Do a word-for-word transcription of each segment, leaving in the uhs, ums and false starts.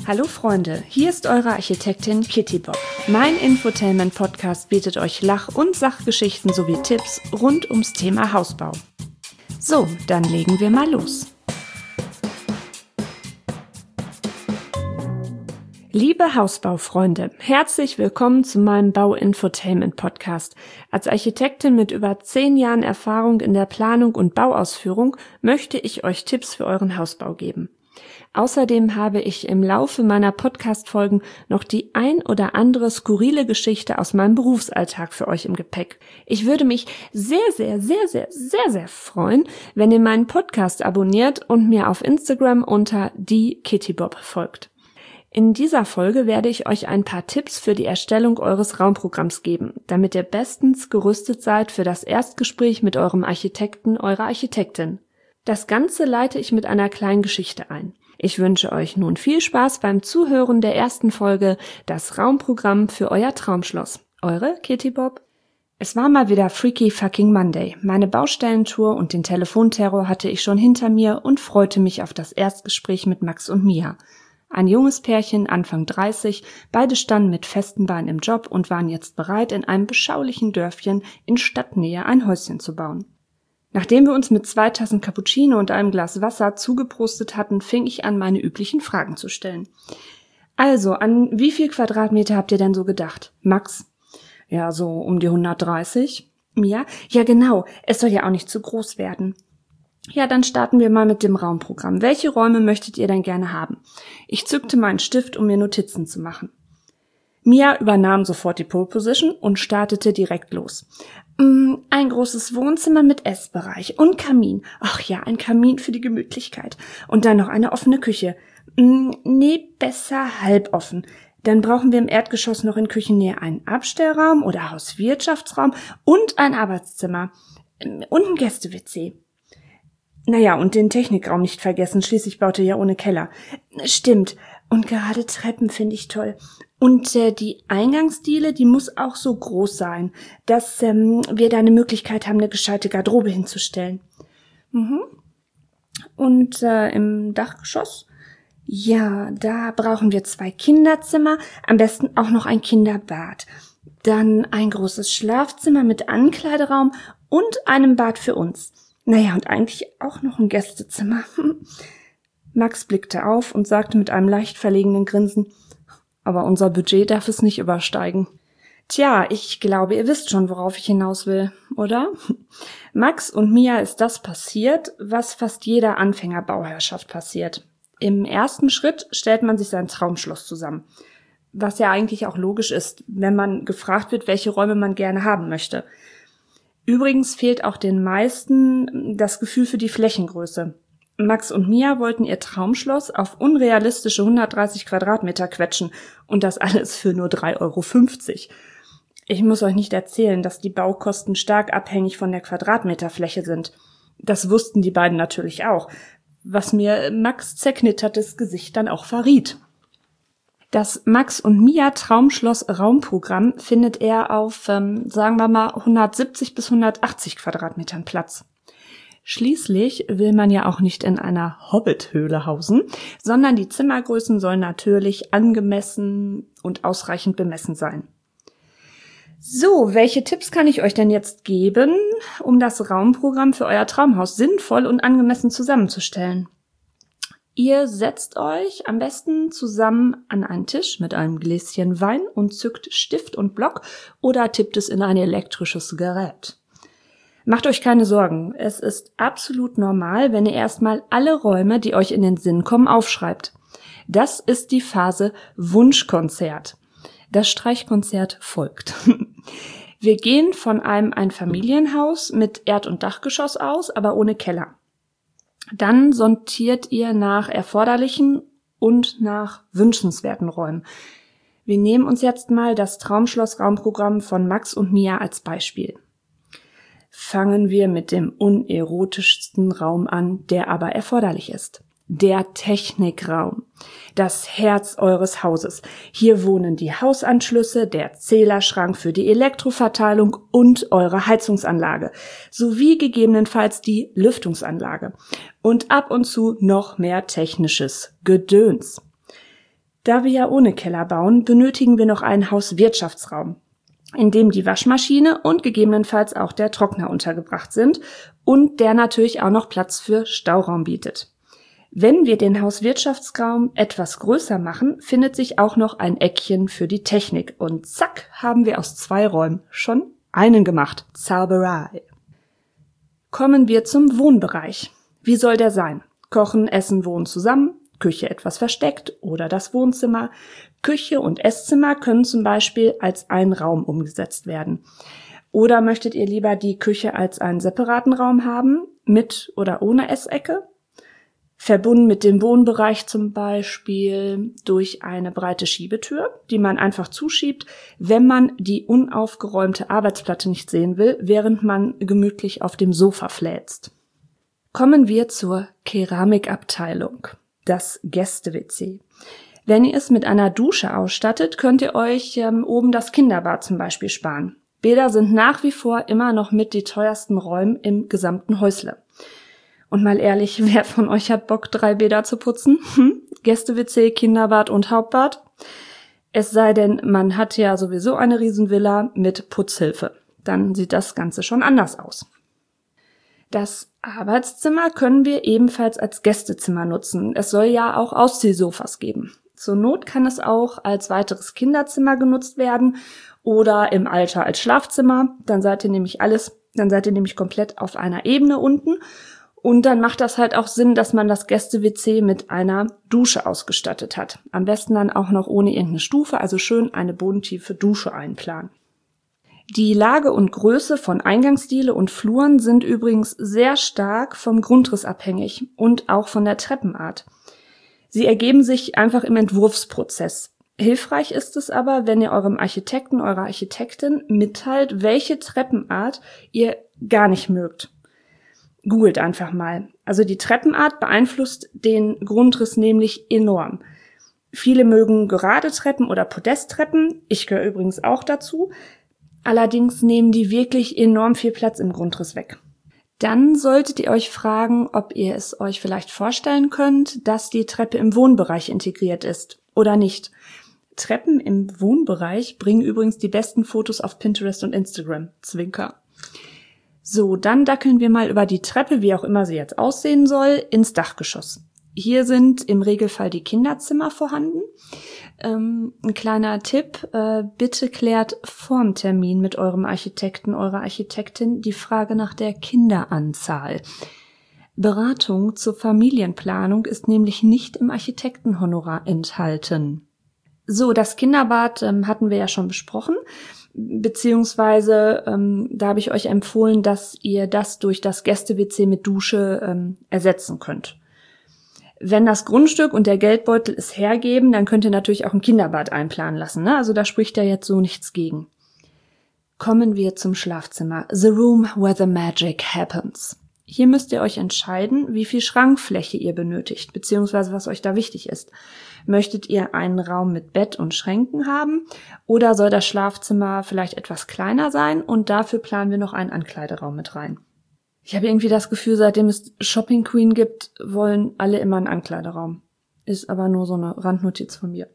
Hallo Freunde, hier ist eure Architektin Kitty Bob. Mein Infotainment-Podcast bietet euch Lach- und Sachgeschichten sowie Tipps rund ums Thema Hausbau. So, dann legen wir mal los. Liebe Hausbaufreunde, herzlich willkommen zu meinem Bau-Infotainment-Podcast. Als Architektin mit über zehn Jahren Erfahrung in der Planung und Bauausführung möchte ich euch Tipps für euren Hausbau geben. Außerdem habe ich im Laufe meiner Podcast-Folgen noch die ein oder andere skurrile Geschichte aus meinem Berufsalltag für euch im Gepäck. Ich würde mich sehr, sehr, sehr, sehr, sehr, sehr freuen, wenn ihr meinen Podcast abonniert und mir auf Instagram unter die Kitty Bob folgt. In dieser Folge werde ich euch ein paar Tipps für die Erstellung eures Raumprogramms geben, damit ihr bestens gerüstet seid für das Erstgespräch mit eurem Architekten, eurer Architektin. Das Ganze leite ich mit einer kleinen Geschichte ein. Ich wünsche euch nun viel Spaß beim Zuhören der ersten Folge, das Raumprogramm für euer Traumschloss. Eure Kitty Bob. Es war mal wieder Freaky Fucking Monday. Meine Baustellentour und den Telefonterror hatte ich schon hinter mir und freute mich auf das Erstgespräch mit Max und Mia. Ein junges Pärchen, Anfang dreißig, beide standen mit festen Beinen im Job und waren jetzt bereit, in einem beschaulichen Dörfchen in Stadtnähe ein Häuschen zu bauen. Nachdem wir uns mit zwei Tassen Cappuccino und einem Glas Wasser zugeprostet hatten, fing ich an, meine üblichen Fragen zu stellen. Also, an wie viel Quadratmeter habt ihr denn so gedacht? Max? Ja, so um die hundertdreißig. Mia? Ja, genau. Es soll ja auch nicht zu groß werden. Ja, dann starten wir mal mit dem Raumprogramm. Welche Räume möchtet ihr denn gerne haben? Ich zückte meinen Stift, um mir Notizen zu machen. Mia übernahm sofort die Pole Position und startete direkt los. Ein großes Wohnzimmer mit Essbereich und Kamin. Ach ja, ein Kamin für die Gemütlichkeit. Und dann noch eine offene Küche. Nee, besser halboffen. Dann brauchen wir im Erdgeschoss noch in Küchennähe einen Abstellraum oder Hauswirtschaftsraum und ein Arbeitszimmer. Und ein Gäste-W C. Naja, und den Technikraum nicht vergessen, schließlich baut ihr ja ohne Keller. Stimmt. Und gerade Treppen finde ich toll. Und äh, die Eingangsdiele, die muss auch so groß sein, dass ähm, wir da eine Möglichkeit haben, eine gescheite Garderobe hinzustellen. Mhm. Und äh, im Dachgeschoss? Ja, da brauchen wir zwei Kinderzimmer, am besten auch noch ein Kinderbad. Dann ein großes Schlafzimmer mit Ankleideraum und einem Bad für uns. Naja, und eigentlich auch noch ein Gästezimmer. Max blickte auf und sagte mit einem leicht verlegenen Grinsen, aber unser Budget darf es nicht übersteigen. Tja, ich glaube, ihr wisst schon, worauf ich hinaus will, oder? Max und Mia ist das passiert, was fast jeder Anfängerbauherrschaft passiert. Im ersten Schritt stellt man sich sein Traumschloss zusammen. Was ja eigentlich auch logisch ist, wenn man gefragt wird, welche Räume man gerne haben möchte. Übrigens fehlt auch den meisten das Gefühl für die Flächengröße. Max und Mia wollten ihr Traumschloss auf unrealistische hundertdreißig Quadratmeter quetschen und das alles für nur drei Euro fünfzig. Ich muss euch nicht erzählen, dass die Baukosten stark abhängig von der Quadratmeterfläche sind. Das wussten die beiden natürlich auch, was mir Max zerknittertes Gesicht dann auch verriet. Das Max und Mia Traumschloss Raumprogramm findet er auf, ähm, sagen wir mal, hundertsiebzig bis hundertachtzig Quadratmetern Platz. Schließlich will man ja auch nicht in einer Hobbithöhle hausen, sondern die Zimmergrößen sollen natürlich angemessen und ausreichend bemessen sein. So, welche Tipps kann ich euch denn jetzt geben, um das Raumprogramm für euer Traumhaus sinnvoll und angemessen zusammenzustellen? Ihr setzt euch am besten zusammen an einen Tisch mit einem Gläschen Wein und zückt Stift und Block oder tippt es in ein elektrisches Gerät. Macht euch keine Sorgen, es ist absolut normal, wenn ihr erstmal alle Räume, die euch in den Sinn kommen, aufschreibt. Das ist die Phase Wunschkonzert. Das Streichkonzert folgt. Wir gehen von einem Einfamilienhaus mit Erd- und Dachgeschoss aus, aber ohne Keller. Dann sortiert ihr nach erforderlichen und nach wünschenswerten Räumen. Wir nehmen uns jetzt mal das Traumschloss-Raumprogramm von Max und Mia als Beispiel. Fangen wir mit dem unerotischsten Raum an, der aber erforderlich ist. Der Technikraum. Das Herz eures Hauses. Hier wohnen die Hausanschlüsse, der Zählerschrank für die Elektroverteilung und eure Heizungsanlage. Sowie gegebenenfalls die Lüftungsanlage. Und ab und zu noch mehr technisches Gedöns. Da wir ja ohne Keller bauen, benötigen wir noch einen Hauswirtschaftsraum, in dem die Waschmaschine und gegebenenfalls auch der Trockner untergebracht sind und der natürlich auch noch Platz für Stauraum bietet. Wenn wir den Hauswirtschaftsraum etwas größer machen, findet sich auch noch ein Eckchen für die Technik und zack, haben wir aus zwei Räumen schon einen gemacht. Zauberei. Kommen wir zum Wohnbereich. Wie soll der sein? Kochen, Essen, Wohnen zusammen, Küche etwas versteckt oder das Wohnzimmer. Küche und Esszimmer können zum Beispiel als ein Raum umgesetzt werden. Oder möchtet ihr lieber die Küche als einen separaten Raum haben, mit oder ohne Essecke? Verbunden mit dem Wohnbereich zum Beispiel durch eine breite Schiebetür, die man einfach zuschiebt, wenn man die unaufgeräumte Arbeitsplatte nicht sehen will, während man gemütlich auf dem Sofa fläzt. Kommen wir zur Keramikabteilung, das Gäste-W C. Wenn ihr es mit einer Dusche ausstattet, könnt ihr euch ähm, oben das Kinderbad zum Beispiel sparen. Bäder sind nach wie vor immer noch mit die teuersten Räume im gesamten Häusle. Und mal ehrlich, wer von euch hat Bock, drei Bäder zu putzen? Hm? Gäste-W C, Kinderbad und Hauptbad? Es sei denn, man hat ja sowieso eine Riesenvilla mit Putzhilfe. Dann sieht das Ganze schon anders aus. Das Arbeitszimmer können wir ebenfalls als Gästezimmer nutzen. Es soll ja auch Ausziehsofas geben. Zur Not kann es auch als weiteres Kinderzimmer genutzt werden oder im Alter als Schlafzimmer. Dann seid ihr nämlich alles, dann seid ihr nämlich komplett auf einer Ebene unten. Und dann macht das halt auch Sinn, dass man das Gäste-W C mit einer Dusche ausgestattet hat. Am besten dann auch noch ohne irgendeine Stufe, also schön eine bodentiefe Dusche einplanen. Die Lage und Größe von Eingangsdiele und Fluren sind übrigens sehr stark vom Grundriss abhängig und auch von der Treppenart. Sie ergeben sich einfach im Entwurfsprozess. Hilfreich ist es aber, wenn ihr eurem Architekten, eurer Architektin mitteilt, welche Treppenart ihr gar nicht mögt. Googelt einfach mal. Also die Treppenart beeinflusst den Grundriss nämlich enorm. Viele mögen gerade Treppen oder Podesttreppen. Ich gehöre übrigens auch dazu. Allerdings nehmen die wirklich enorm viel Platz im Grundriss weg. Dann solltet ihr euch fragen, ob ihr es euch vielleicht vorstellen könnt, dass die Treppe im Wohnbereich integriert ist oder nicht. Treppen im Wohnbereich bringen übrigens die besten Fotos auf Pinterest und Instagram. Zwinker. So, dann dackeln wir mal über die Treppe, wie auch immer sie jetzt aussehen soll, ins Dachgeschoss. Hier sind im Regelfall die Kinderzimmer vorhanden. Ähm, ein kleiner Tipp, äh, bitte klärt vorm Termin mit eurem Architekten, eurer Architektin die Frage nach der Kinderanzahl. Beratung zur Familienplanung ist nämlich nicht im Architektenhonorar enthalten. So, das Kinderbad ähm, hatten wir ja schon besprochen. Beziehungsweise ähm, da habe ich euch empfohlen, dass ihr das durch das Gäste-W C mit Dusche ähm, ersetzen könnt. Wenn das Grundstück und der Geldbeutel es hergeben, dann könnt ihr natürlich auch ein Kinderbad einplanen lassen, ne? Also da spricht ja jetzt so nichts gegen. Kommen wir zum Schlafzimmer. The room where the magic happens. Hier müsst ihr euch entscheiden, wie viel Schrankfläche ihr benötigt, beziehungsweise was euch da wichtig ist. Möchtet ihr einen Raum mit Bett und Schränken haben oder soll das Schlafzimmer vielleicht etwas kleiner sein und dafür planen wir noch einen Ankleideraum mit rein? Ich habe irgendwie das Gefühl, seitdem es Shopping Queen gibt, wollen alle immer einen Ankleideraum. Ist aber nur so eine Randnotiz von mir.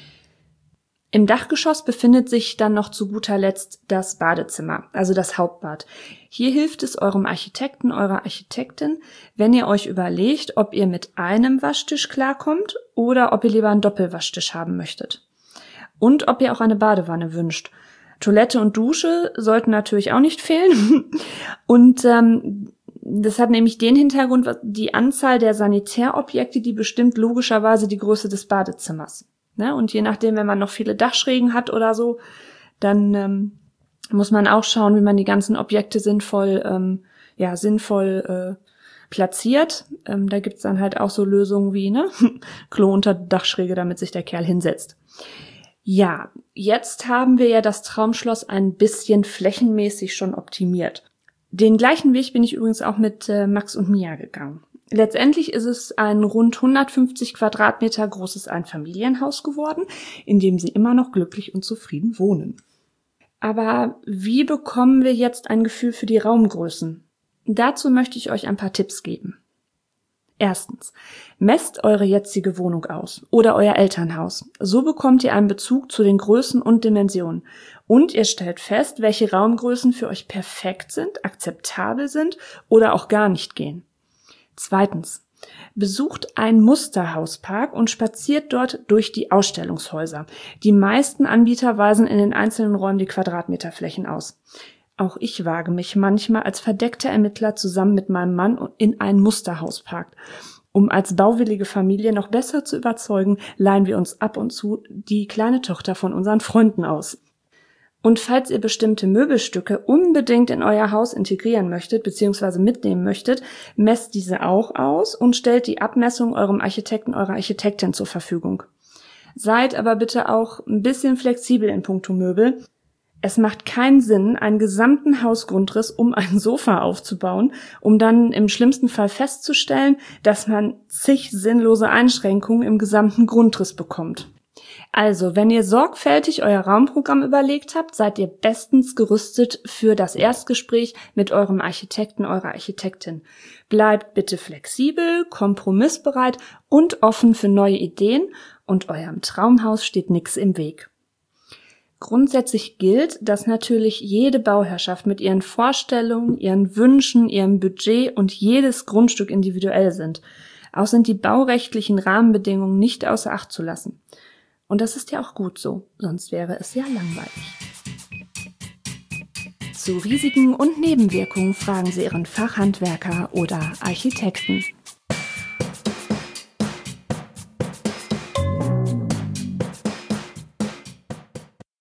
Im Dachgeschoss befindet sich dann noch zu guter Letzt das Badezimmer, also das Hauptbad. Hier hilft es eurem Architekten, eurer Architektin, wenn ihr euch überlegt, ob ihr mit einem Waschtisch klarkommt oder ob ihr lieber einen Doppelwaschtisch haben möchtet. Und ob ihr auch eine Badewanne wünscht. Toilette und Dusche sollten natürlich auch nicht fehlen. Und ähm, das hat nämlich den Hintergrund, die Anzahl der Sanitärobjekte, die bestimmt logischerweise die Größe des Badezimmers. Ne? Und je nachdem, wenn man noch viele Dachschrägen hat oder so, dann ähm, muss man auch schauen, wie man die ganzen Objekte sinnvoll, ähm, ja, sinnvoll äh, platziert. Ähm, da gibt's dann halt auch so Lösungen wie, ne, Klo unter Dachschräge, damit sich der Kerl hinsetzt. Ja, jetzt haben wir ja das Traumschloss ein bisschen flächenmäßig schon optimiert. Den gleichen Weg bin ich übrigens auch mit äh, Max und Mia gegangen. Letztendlich ist es ein rund hundertfünfzig Quadratmeter großes Einfamilienhaus geworden, in dem sie immer noch glücklich und zufrieden wohnen. Aber wie bekommen wir jetzt ein Gefühl für die Raumgrößen? Dazu möchte ich euch ein paar Tipps geben. Erstens. Messt eure jetzige Wohnung aus oder euer Elternhaus. So bekommt ihr einen Bezug zu den Größen und Dimensionen. Und ihr stellt fest, welche Raumgrößen für euch perfekt sind, akzeptabel sind oder auch gar nicht gehen. Zweitens. Besucht einen Musterhauspark und spaziert dort durch die Ausstellungshäuser. Die meisten Anbieter weisen in den einzelnen Räumen die Quadratmeterflächen aus. Auch ich wage mich manchmal als verdeckter Ermittler zusammen mit meinem Mann in einen Musterhauspark. Um als bauwillige Familie noch besser zu überzeugen, leihen wir uns ab und zu die kleine Tochter von unseren Freunden aus. Und falls ihr bestimmte Möbelstücke unbedingt in euer Haus integrieren möchtet bzw. mitnehmen möchtet, messt diese auch aus und stellt die Abmessung eurem Architekten, eurer Architektin zur Verfügung. Seid aber bitte auch ein bisschen flexibel in puncto Möbel. Es macht keinen Sinn, einen gesamten Hausgrundriss um ein Sofa aufzubauen, um dann im schlimmsten Fall festzustellen, dass man zig sinnlose Einschränkungen im gesamten Grundriss bekommt. Also, wenn ihr sorgfältig euer Raumprogramm überlegt habt, seid ihr bestens gerüstet für das Erstgespräch mit eurem Architekten, eurer Architektin. Bleibt bitte flexibel, kompromissbereit und offen für neue Ideen und eurem Traumhaus steht nichts im Weg. Grundsätzlich gilt, dass natürlich jede Bauherrschaft mit ihren Vorstellungen, ihren Wünschen, ihrem Budget und jedes Grundstück individuell sind. Auch sind die baurechtlichen Rahmenbedingungen nicht außer Acht zu lassen. Und das ist ja auch gut so, sonst wäre es ja langweilig. Zu Risiken und Nebenwirkungen fragen Sie Ihren Fachhandwerker oder Architekten.